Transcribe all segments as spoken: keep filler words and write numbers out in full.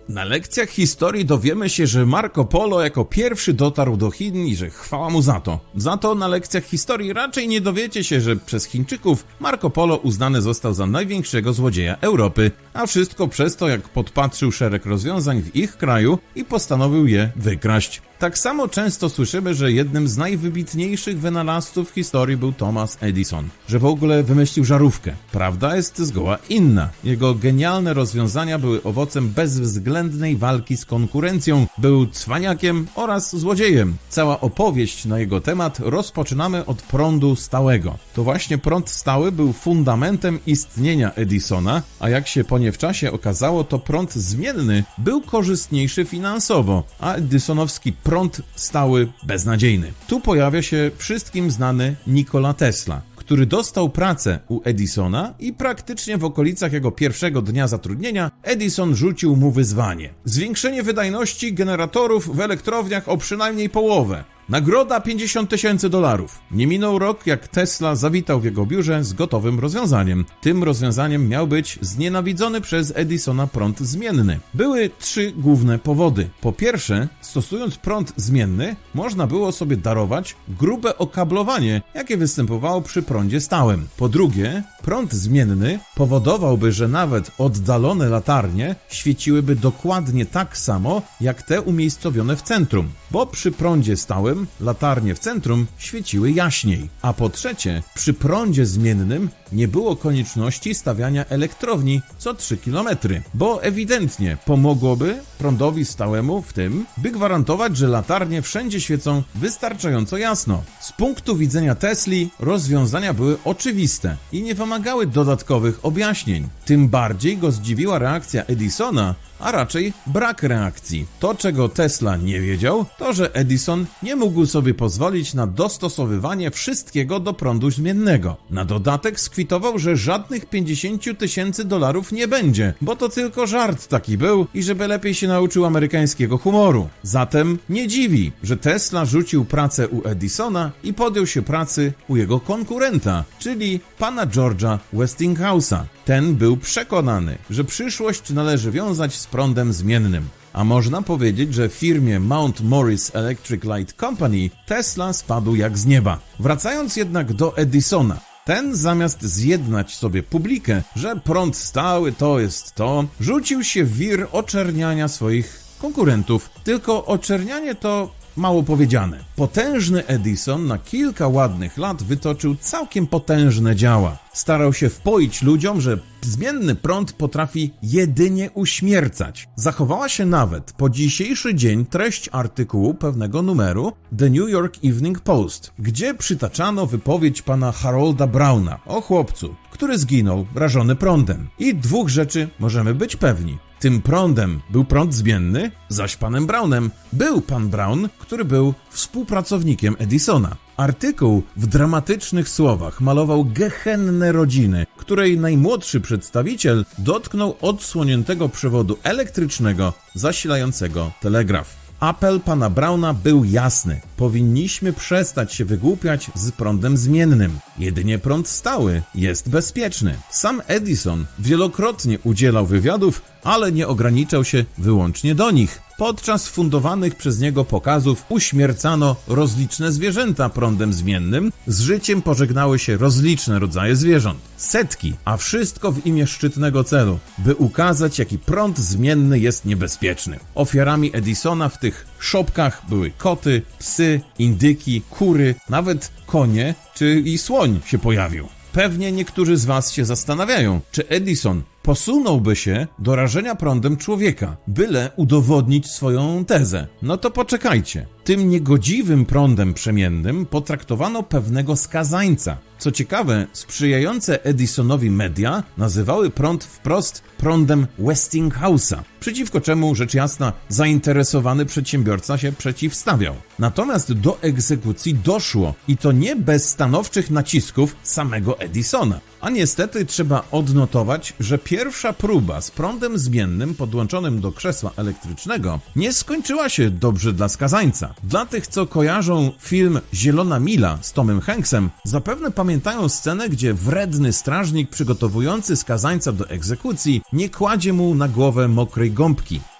Na lekcjach historii dowiemy się, że Marco Polo jako pierwszy dotarł do Chin i że chwała mu za to. Za to na lekcjach historii raczej nie dowiecie się, że przez Chińczyków Marco Polo uznany został za największego złodzieja Europy, a wszystko przez to, jak podpatrzył szereg rozwiązań w ich kraju i postanowił je wykraść. Tak samo często słyszymy, że jednym z najwybitniejszych wynalazców w historii był Thomas Edison, że w ogóle wymyślił żarówkę. Prawda jest zgoła inna. Jego genialne rozwiązania były owocem bezwzględnej walki z konkurencją, był cwaniakiem oraz złodziejem. Cała opowieść na jego temat rozpoczynamy od prądu stałego. To właśnie prąd stały był fundamentem istnienia Edisona, a jak się po niewczasie okazało, to prąd zmienny był korzystniejszy finansowo, a edisonowski prąd stały beznadziejny. Tu pojawia się wszystkim znany Nikola Tesla, który dostał pracę u Edisona i praktycznie w okolicach jego pierwszego dnia zatrudnienia Edison rzucił mu wyzwanie. Zwiększenie wydajności generatorów w elektrowniach o przynajmniej połowę. Nagroda pięćdziesiąt tysięcy dolarów. Nie minął rok, jak Tesla zawitał w jego biurze z gotowym rozwiązaniem. Tym rozwiązaniem miał być znienawidzony przez Edisona prąd zmienny. Były trzy główne powody. Po pierwsze, stosując prąd zmienny, można było sobie darować grube okablowanie, jakie występowało przy prądzie stałym. Po drugie, prąd zmienny powodowałby, że nawet oddalone latarnie świeciłyby dokładnie tak samo, jak te umiejscowione w centrum, bo przy prądzie stałym latarnie w centrum świeciły jaśniej. A po trzecie, przy prądzie zmiennym nie było konieczności stawiania elektrowni co trzy kilometry, bo ewidentnie pomogłoby prądowi stałemu w tym, by gwarantować, że latarnie wszędzie świecą wystarczająco jasno. Z punktu widzenia Tesli rozwiązania były oczywiste i nie wymagały dodatkowych objaśnień. Tym bardziej go zdziwiła reakcja Edisona, a raczej brak reakcji. To, czego Tesla nie wiedział, to, że Edison nie mógł sobie pozwolić na dostosowywanie wszystkiego do prądu zmiennego. Na dodatek skwitował, że żadnych pięćdziesiąt tysięcy dolarów nie będzie, bo to tylko żart taki był i żeby lepiej się nauczył amerykańskiego humoru. Zatem nie dziwi, że Tesla rzucił pracę u Edisona i podjął się pracy u jego konkurenta, czyli pana George'a Westinghouse'a. Ten był przekonany, że przyszłość należy wiązać z prądem zmiennym. A można powiedzieć, że w firmie Mount Morris Electric Light Company Tesla spadł jak z nieba. Wracając jednak do Edisona, ten zamiast zjednać sobie publikę, że prąd stały to jest to, rzucił się w wir oczerniania swoich konkurentów. Tylko oczernianie to mało powiedziane. Potężny Edison na kilka ładnych lat wytoczył całkiem potężne działa. Starał się wpoić ludziom, że zmienny prąd potrafi jedynie uśmiercać. Zachowała się nawet po dzisiejszy dzień treść artykułu pewnego numeru The New York Evening Post, gdzie przytaczano wypowiedź pana Harolda Browna o chłopcu, który zginął rażony prądem. I dwóch rzeczy możemy być pewni. Tym prądem był prąd zmienny, zaś panem Brownem był pan Brown, który był współpracownikiem Edisona. Artykuł w dramatycznych słowach malował gehennę rodziny, której najmłodszy przedstawiciel dotknął odsłoniętego przewodu elektrycznego zasilającego telegraf. Apel pana Browna był jasny. Powinniśmy przestać się wygłupiać z prądem zmiennym. Jedynie prąd stały jest bezpieczny. Sam Edison wielokrotnie udzielał wywiadów, ale nie ograniczał się wyłącznie do nich. Podczas fundowanych przez niego pokazów uśmiercano rozliczne zwierzęta prądem zmiennym, z życiem pożegnały się rozliczne rodzaje zwierząt. Setki, a wszystko w imię szczytnego celu, by ukazać, jaki prąd zmienny jest niebezpieczny. Ofiarami Edisona w tych szopkach były koty, psy, indyki, kury, nawet konie czy i słoń się pojawił. Pewnie niektórzy z was się zastanawiają, czy Edison posunąłby się do rażenia prądem człowieka, byle udowodnić swoją tezę. No to poczekajcie. Tym niegodziwym prądem przemiennym potraktowano pewnego skazańca. Co ciekawe, sprzyjające Edisonowi media nazywały prąd wprost prądem Westinghouse'a, przeciwko czemu rzecz jasna zainteresowany przedsiębiorca się przeciwstawiał. Natomiast do egzekucji doszło i to nie bez stanowczych nacisków samego Edisona. A niestety trzeba odnotować, że pierwsza próba z prądem zmiennym podłączonym do krzesła elektrycznego nie skończyła się dobrze dla skazańca. Dla tych, co kojarzą film Zielona Mila z Tomem Hanksem, zapewne pamiętają scenę, gdzie wredny strażnik przygotowujący skazańca do egzekucji nie kładzie mu na głowę mokrej gąbki.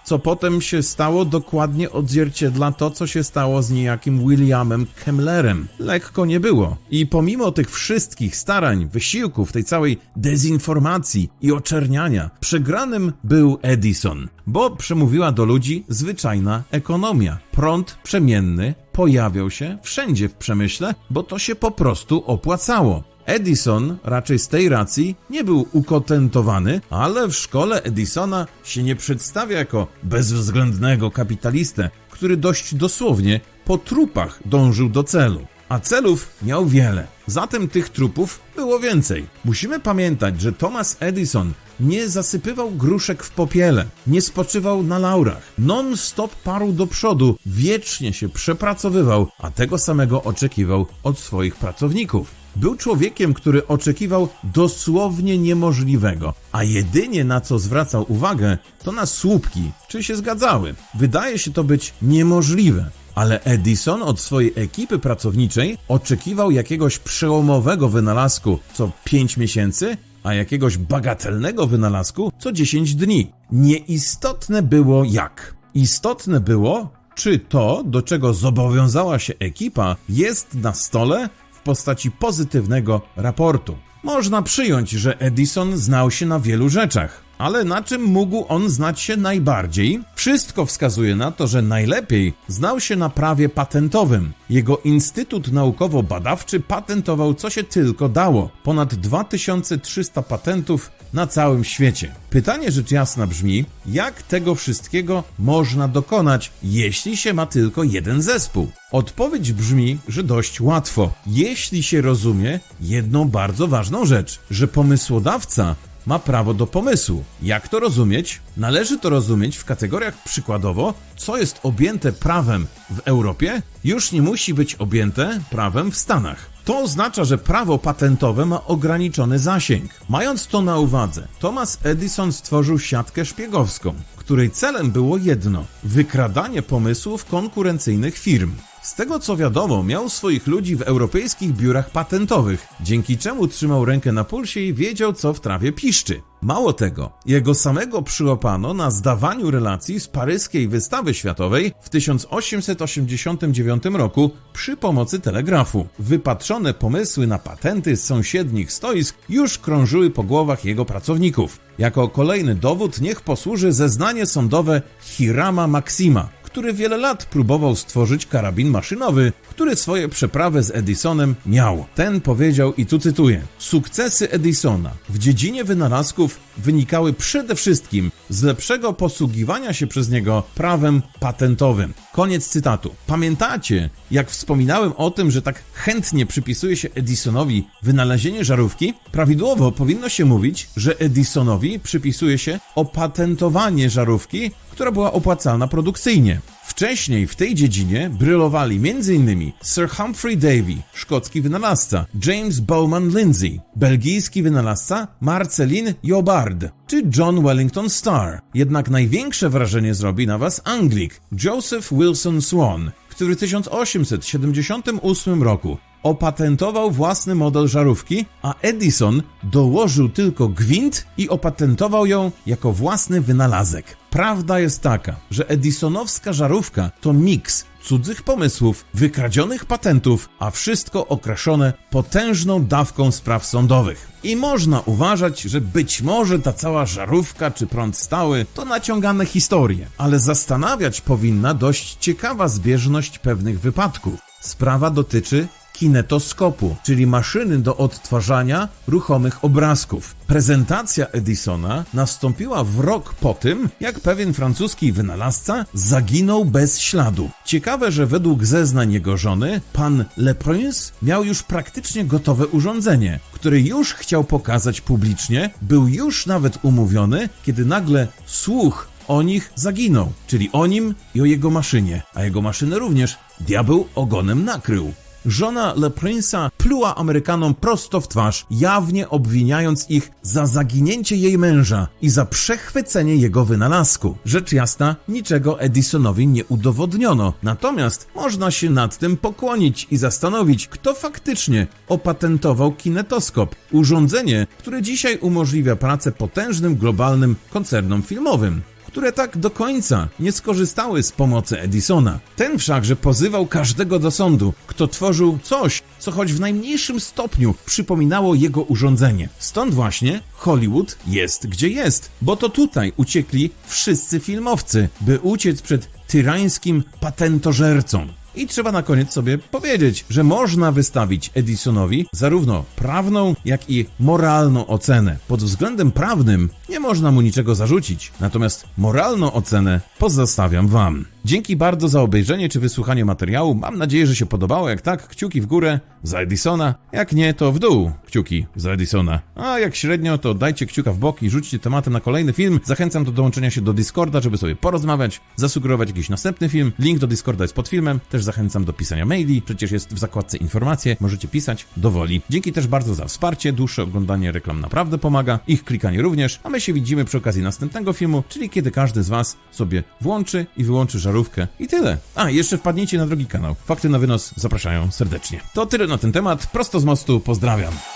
Co potem się stało, dokładnie odzwierciedla to, co się stało z niejakim Williamem Kemmlerem. Lekko nie było. I pomimo tych wszystkich starań, wysiłków, tej całej dezinformacji i oczerniania, przegranym był Edison, bo przemówiła do ludzi zwyczajna ekonomia. Prąd przemienny pojawiał się wszędzie w przemyśle, bo to się po prostu opłacało. Edison raczej z tej racji nie był ukotentowany, ale w szkole Edisona się nie przedstawia jako bezwzględnego kapitalistę, który dość dosłownie po trupach dążył do celu. A celów miał wiele, zatem tych trupów było więcej. Musimy pamiętać, że Thomas Edison nie zasypywał gruszek w popiele, nie spoczywał na laurach, non-stop parł do przodu, wiecznie się przepracowywał, a tego samego oczekiwał od swoich pracowników. Był człowiekiem, który oczekiwał dosłownie niemożliwego, a jedynie na co zwracał uwagę, to na słupki, czy się zgadzały. Wydaje się to być niemożliwe. Ale Edison od swojej ekipy pracowniczej oczekiwał jakiegoś przełomowego wynalazku co pięć miesięcy, a jakiegoś bagatelnego wynalazku co dziesięć dni. Nieistotne było jak. Istotne było, czy to, do czego zobowiązała się ekipa, jest na stole w postaci pozytywnego raportu. Można przyjąć, że Edison znał się na wielu rzeczach. Ale na czym mógł on znać się najbardziej? Wszystko wskazuje na to, że najlepiej znał się na prawie patentowym. Jego Instytut Naukowo-Badawczy patentował co się tylko dało. Ponad dwa tysiące trzysta patentów na całym świecie. Pytanie rzecz jasna brzmi, jak tego wszystkiego można dokonać, jeśli się ma tylko jeden zespół? Odpowiedź brzmi, że dość łatwo, jeśli się rozumie jedną bardzo ważną rzecz, że pomysłodawca ma prawo do pomysłu. Jak to rozumieć? Należy to rozumieć w kategoriach przykładowo, co jest objęte prawem w Europie, już nie musi być objęte prawem w Stanach. To oznacza, że prawo patentowe ma ograniczony zasięg. Mając to na uwadze, Thomas Edison stworzył siatkę szpiegowską, której celem było jedno – wykradanie pomysłów konkurencyjnych firm. Z tego co wiadomo, miał swoich ludzi w europejskich biurach patentowych, dzięki czemu trzymał rękę na pulsie i wiedział, co w trawie piszczy. Mało tego, jego samego przyłapano na zdawaniu relacji z paryskiej wystawy światowej w tysiąc osiemset osiemdziesiątym dziewiątym roku przy pomocy telegrafu. Wypatrzone pomysły na patenty z sąsiednich stoisk już krążyły po głowach jego pracowników. Jako kolejny dowód niech posłuży zeznanie sądowe Hirama Maxima, który wiele lat próbował stworzyć karabin maszynowy, który swoje przeprawy z Edisonem miał. Ten powiedział, i tu cytuję: sukcesy Edisona w dziedzinie wynalazków wynikały przede wszystkim z lepszego posługiwania się przez niego prawem patentowym. Koniec cytatu. Pamiętacie, jak wspominałem o tym, że tak chętnie przypisuje się Edisonowi wynalezienie żarówki? Prawidłowo powinno się mówić, że Edisonowi przypisuje się opatentowanie żarówki, która była opłacalna produkcyjnie. Wcześniej w tej dziedzinie brylowali m.in. Sir Humphrey Davy, szkocki wynalazca, James Bowman Lindsay, belgijski wynalazca Marceline Jobard, czy John Wellington Starr. Jednak największe wrażenie zrobi na was Anglik Joseph Wilson Swan, który w tysiąc osiemset siedemdziesiątym ósmym roku opatentował własny model żarówki, a Edison dołożył tylko gwint i opatentował ją jako własny wynalazek. Prawda jest taka, że edisonowska żarówka to miks cudzych pomysłów, wykradzionych patentów, a wszystko okraszone potężną dawką spraw sądowych. I można uważać, że być może ta cała żarówka czy prąd stały to naciągane historie, ale zastanawiać powinna dość ciekawa zbieżność pewnych wypadków. Sprawa dotyczy kinetoskopu, czyli maszyny do odtwarzania ruchomych obrazków. Prezentacja Edisona nastąpiła w rok po tym, jak pewien francuski wynalazca zaginął bez śladu. Ciekawe, że według zeznań jego żony, pan Le Prince miał już praktycznie gotowe urządzenie, które już chciał pokazać publicznie, był już nawet umówiony, kiedy nagle słuch o nich zaginął, czyli o nim i o jego maszynie, a jego maszynę również diabeł ogonem nakrył. Żona Le Prince'a pluła Amerykanom prosto w twarz, jawnie obwiniając ich za zaginięcie jej męża i za przechwycenie jego wynalazku. Rzecz jasna, niczego Edisonowi nie udowodniono, natomiast można się nad tym pokłonić i zastanowić, kto faktycznie opatentował kinetoskop, urządzenie, które dzisiaj umożliwia pracę potężnym globalnym koncernom filmowym, które tak do końca nie skorzystały z pomocy Edisona. Ten wszakże pozywał każdego do sądu, kto tworzył coś, co choć w najmniejszym stopniu przypominało jego urządzenie. Stąd właśnie Hollywood jest gdzie jest, bo to tutaj uciekli wszyscy filmowcy, by uciec przed tyrańskim patentożercą. I trzeba na koniec sobie powiedzieć, że można wystawić Edisonowi zarówno prawną, jak i moralną ocenę. Pod względem prawnym nie można mu niczego zarzucić, natomiast moralną ocenę pozostawiam wam. Dzięki bardzo za obejrzenie czy wysłuchanie materiału. Mam nadzieję, że się podobało. Jak tak, kciuki w górę za Edisona. Jak nie, to w dół kciuki za Edisona. A jak średnio, to dajcie kciuka w bok i rzućcie tematem na kolejny film. Zachęcam do dołączenia się do Discorda, żeby sobie porozmawiać, zasugerować jakiś następny film. Link do Discorda jest pod filmem. Też zachęcam do pisania maili. Przecież jest w zakładce informacje. Możecie pisać do woli. Dzięki też bardzo za wsparcie. Dłuższe oglądanie reklam naprawdę pomaga. Ich klikanie również. A my się widzimy przy okazji następnego filmu, czyli kiedy każdy z was sobie włączy i wyłączy żarówkę. I tyle. A, jeszcze wpadnijcie na drugi kanał. Fakty na wynos zapraszają serdecznie. To tyle na ten temat. Prosto z mostu. Pozdrawiam.